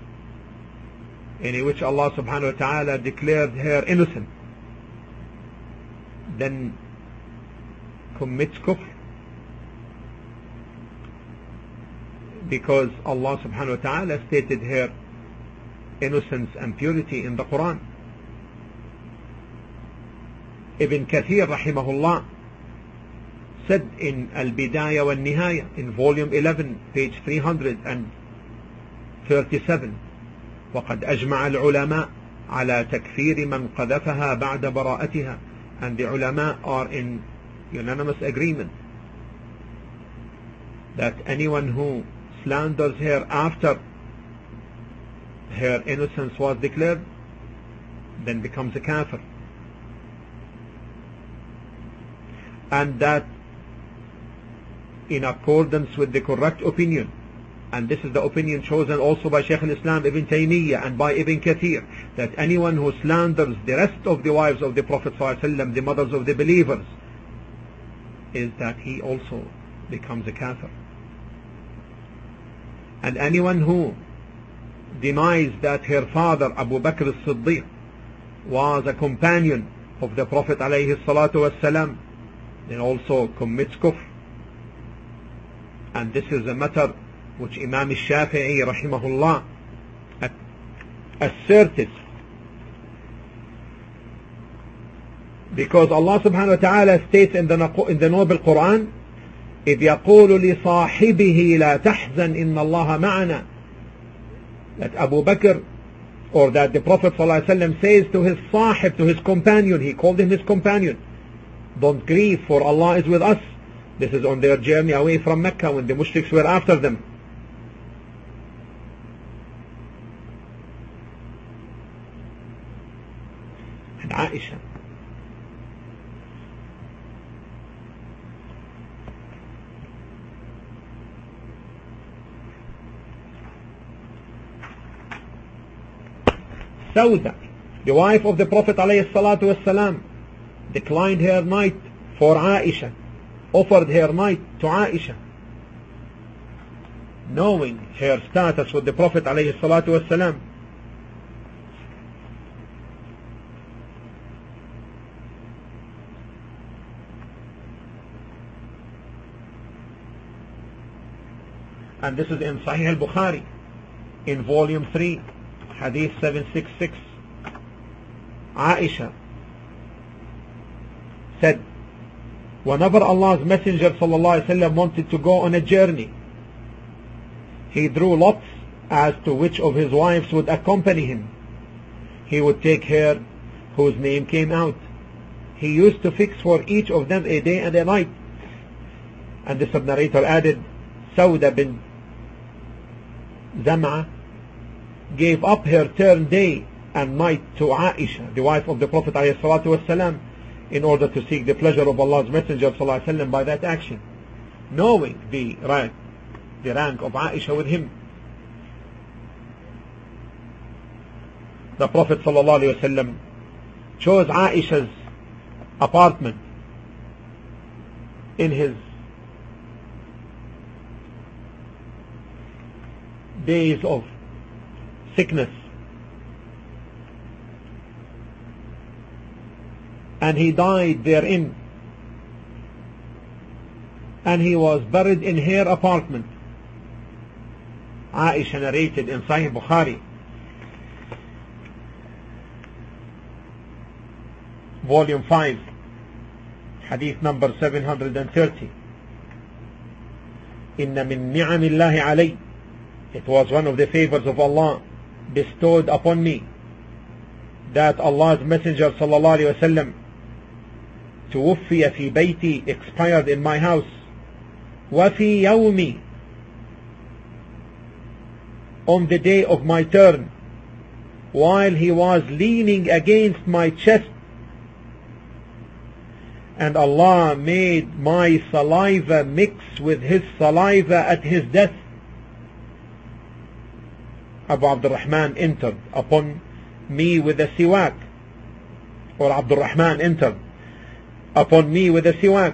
in which Allah subhanahu wa ta'ala declared her innocent, then commits kufr, because Allah subhanahu wa ta'ala stated her innocence and purity in the Quran. Ibn Kathir rahimahullah said in Al-Bidayah wa Nihaya in volume eleven, page three hundred thirty-seven, وقد أجمع العلماء على تكفير من قذفها بعد براءتها, and the ulama are in unanimous agreement that anyone who slanders her after her innocence was declared then becomes a kafir. And that in accordance with the correct opinion, and this is the opinion chosen also by Shaykh al-Islam Ibn Taymiyyah and by Ibn Kathir, that anyone who slanders the rest of the wives of the Prophet ﷺ, the mothers of the believers, is that he also becomes a kafir. And anyone who denies that her father Abu Bakr as-Siddiq was a companion of the Prophet alayhi salatu wassalam, then also commits kufr. And this is a matter which Imam al-Shafi'i rahimahullah asserted, because Allah subhanahu wa ta'ala states in the, in the noble Quran, إذ يقول لصاحبه لا تحزن إن الله معنا, that Abu Bakr, or that the Prophet sallallahu alaihi wasallam says to his sahib, to his companion, he called him his companion, don't grieve, for Allah is with us. This is on their journey away from Mecca when the mushriks were after them. And Aisha, Sauda, the wife of the Prophet alayhi salatu wassalam, declined her night for Aisha, offered her night to Aisha, knowing her status with the Prophet alayhi salatu wassalam. And this is in Sahih al-Bukhari in volume three, hadith seven sixty-six. Aisha said, whenever Allah's Messenger sallallahu alaihi wasallam wanted to go on a journey, he drew lots as to which of his wives would accompany him. He would take her whose name came out. He used to fix for each of them a day and a night. And the sub-narrator added, Sauda bin Zam'a gave up her turn day and night to Aisha, the wife of the Prophet ﷺ, in order to seek the pleasure of Allah's Messenger ﷺ by that action, knowing the rank, the rank of Aisha with him. The Prophet ﷺ chose Aisha's apartment in his days of sickness, and he died therein, and he was buried in her apartment. Aisha narrated in Sahih Bukhari, volume five, hadith number seven hundred thirty. Inna min ni'amillahi alayhi, it was one of the favors of Allah bestowed upon me, that Allah's Messenger sallallahu alayhi wa sallam توفي في بيتي, expired in my house, وفي يومي, on the day of my turn, while he was leaning against my chest, and Allah made my saliva mix with his saliva at his death. Abu Abdurrahman entered upon me with a siwak, or Abdurrahman entered upon me with a siwak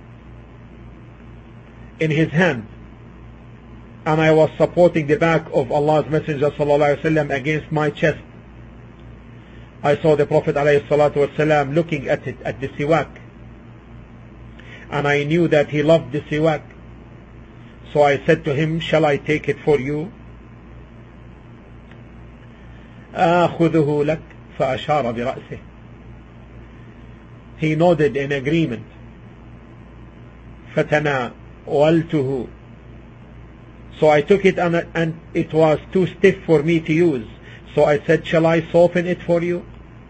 in his hand, and I was supporting the back of Allah's Messenger sallallahu alaihi wasallam against my chest. I saw the Prophet alayhi salatu wasallam looking at it, at the siwak, and I knew that he loved the siwak. So I said to him, shall I take it for you? آخذه لك, فأشار برأسه. He nodded in agreement. فتناولته, so I took it, and, and it was too stiff for me to use. So I said, shall I soften it for you?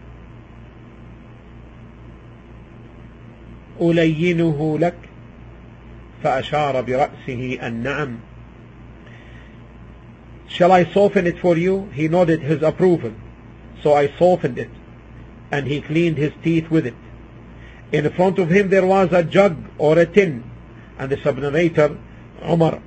ألينه لك, فأشار برأسه النعم. Shall I soften it for you? He nodded his approval. So I softened it, and he cleaned his teeth with it. In front of him there was a jug or a tin, and the sub-narrator, Umar,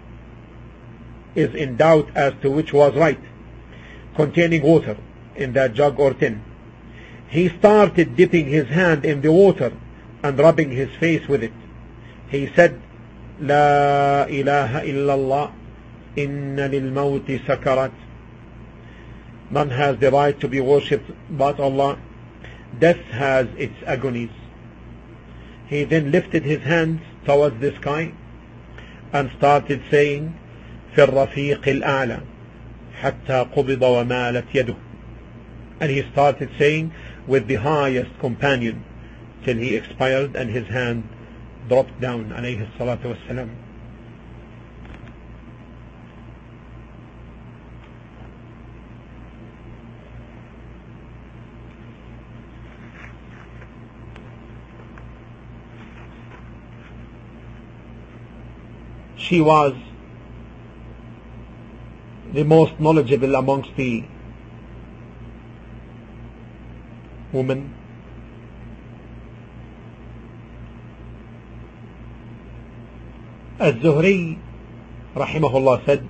is in doubt as to which was right, containing water in that jug or tin. He started dipping his hand in the water and rubbing his face with it. He said, La ilaha illallah, inna lil mawti sakarat. None has the right to be worshipped but Allah. Death has its agonies. He then lifted his hands towards the sky and started saying, في الرفيق الأعلى حتى قبض ومالت يده. And he started saying, with the highest companion, till he expired and his hand dropped down, alayhi salatu wassalam. She was the most knowledgeable amongst the women. Az-Zuhri rahimahullah said,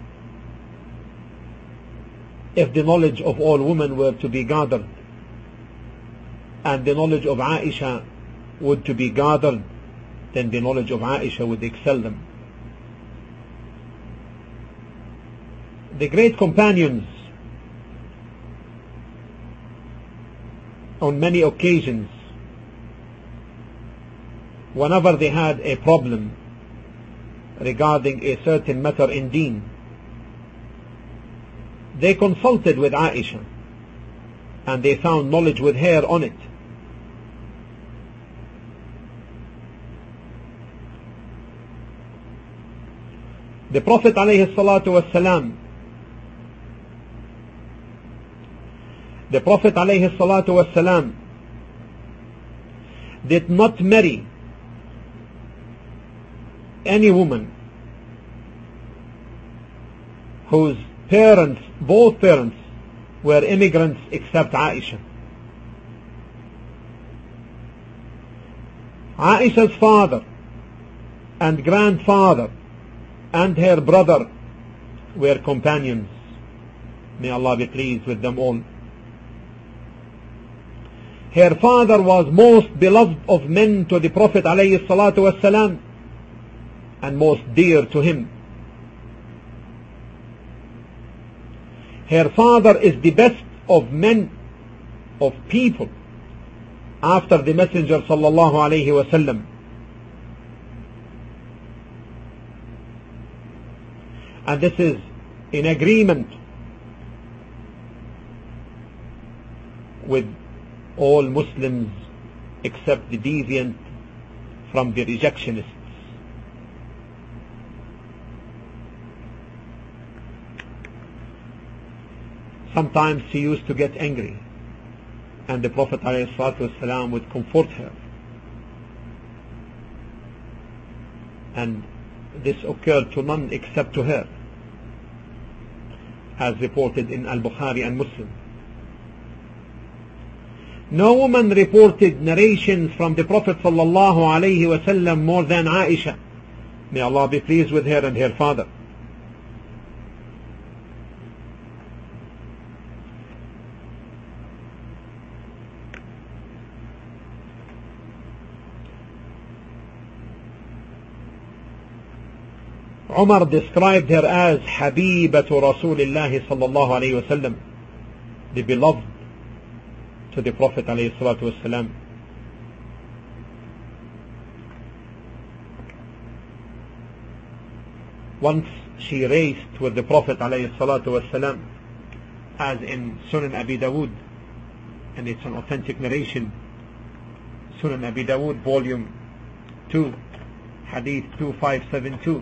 if the knowledge of all women were to be gathered and the knowledge of Aisha would to be gathered, then the knowledge of Aisha would excel them. The great companions on many occasions, whenever they had a problem regarding a certain matter in deen, they consulted with Aisha and they found knowledge with her on it. The Prophet alayhi salatu wassalam The Prophet alayhi salatu wassalam did not marry any woman whose parents, both parents, were immigrants except Aisha. Aisha's father and grandfather and her brother were companions. May Allah be pleased with them all. Her father was most beloved of men to the Prophet alayhi salatu wassalam, and most dear to him. Her father is the best of men, of people, after the Messenger sallallahu alayhi wasallam. And this is in agreement with all Muslims except the deviant from the rejectionists. Sometimes she used to get angry, and the Prophet ﷺ would comfort her. And this occurred to none except to her, as reported in Al-Bukhari and Muslim. No woman reported narrations from the Prophet ﷺ more than Aisha. May Allah be pleased with her and her father. Umar described her as Habibatu Rasulillah sallallahu alayhi wa sallam, the beloved to the Prophet alayhi salatu wasalam. Once she raced with the Prophet alayhi salatu wasalam, as in Sunan Abi Dawood, and it's an authentic narration, Sunan Abi Dawood volume two, hadith two five seven two.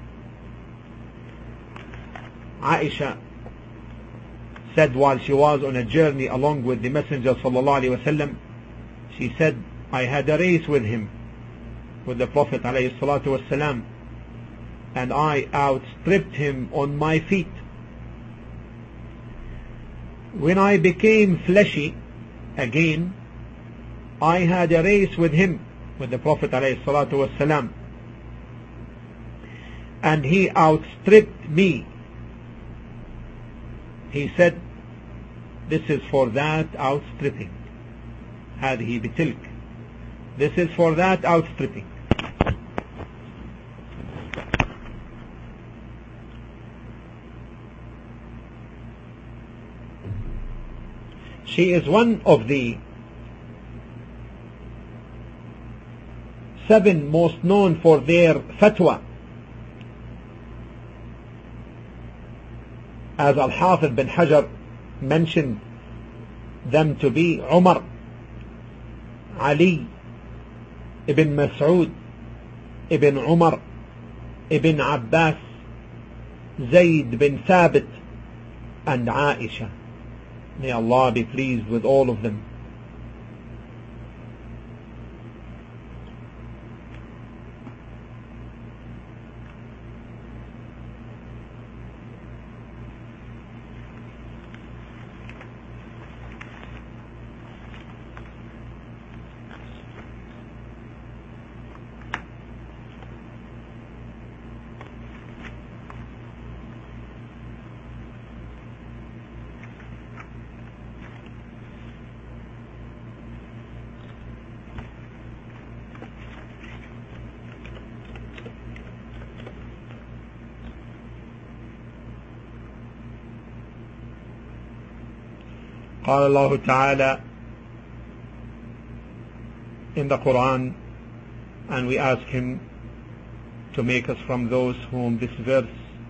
Aisha said while she was on a journey along with the Messenger sallallahu alaihi wasallam, she said, I had a race with him, with the Prophet alayhi salatu wasalam, and I outstripped him on my feet. When I became fleshy again, I had a race with him, with the Prophet alayhi salatu wasalam, and he outstripped me. He said, this is for that outstripping. هذه بتلك. This is for that outstripping. She is one of the seven most known for their fatwa, as Al-Hafidh bin Hajar mentioned them to be Umar, Ali, Ibn Mas'ud, Ibn Umar, Ibn Abbas, Zayd bin Thabit, and Aisha. May Allah be pleased with all of them. قال الله تعالى in the Quran, and we ask him to make us from those whom this verse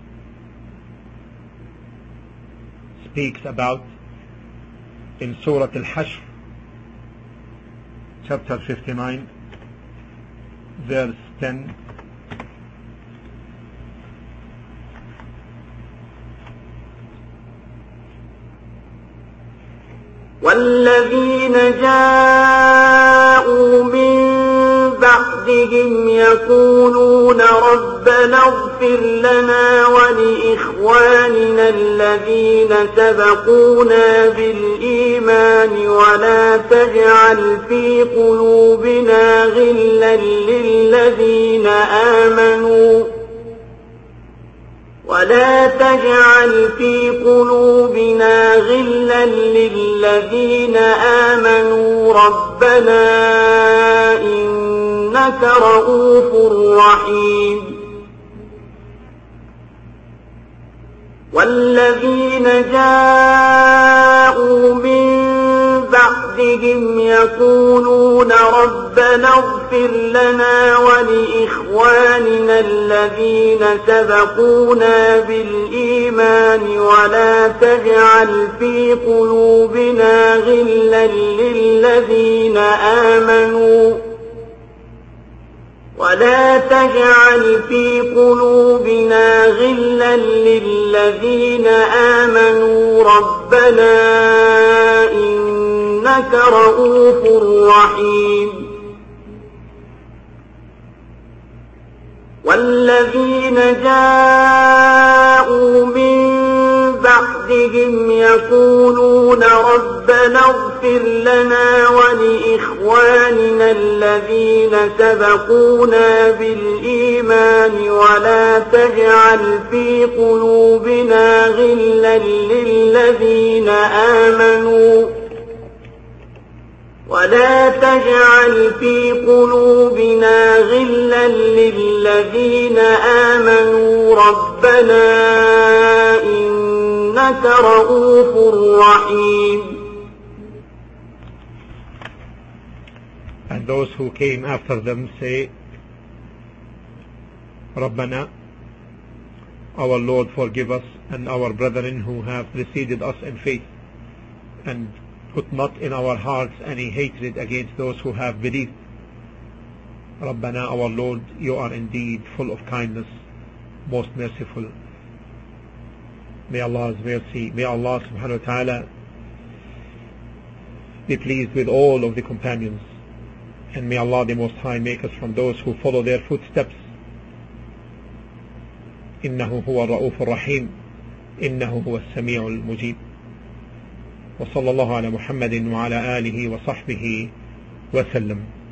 speaks about, in Surah Al-Hashr, chapter fifty-nine, verse ten. والذين جاءوا من بعدهم يقولون ربنا ربنا اغفر لنا ولإخواننا الذين سبقونا بالإيمان ولا تجعل في قلوبنا غلا للذين آمنوا ولا تجعل في قلوبنا غلا للذين آمنوا ربنا إنك رؤوف رحيم والذين جاءوا من بعدهم يقولون ربنا اغفر لنا ولإخواننا الذين سبقونا بالإيمان ولا تجعل في قلوبنا غلا للذين آمنوا ولا تجعل في قلوبنا غلا للذين آمنوا ربنا إنك رؤوف رحيم والذين جاءوا من بعدهم يقولون ربنا اغفر لنا ولإخواننا الذين سبقونا بالإيمان ولا تجعل في قلوبنا غلا للذين آمنوا ولا تجعل في قلوبنا غلا للذين آمنوا ربنا إنك رؤوف رحيم. And those who came after them say, Rabbana, our Lord, forgive us and our brethren who have preceded us in faith, and put not in our hearts any hatred against those who have believed. Rabbana, our Lord, you are indeed full of kindness, most merciful. May Allah's mercy, may Allah subhanahu wa ta'ala be pleased with all of the companions, and may Allah the Most High make us from those who follow their footsteps. إنه هو الرؤوف الرحيم إنه هو السميع المجيب. وصلى الله على محمد وعلى آله وصحبه وسلم.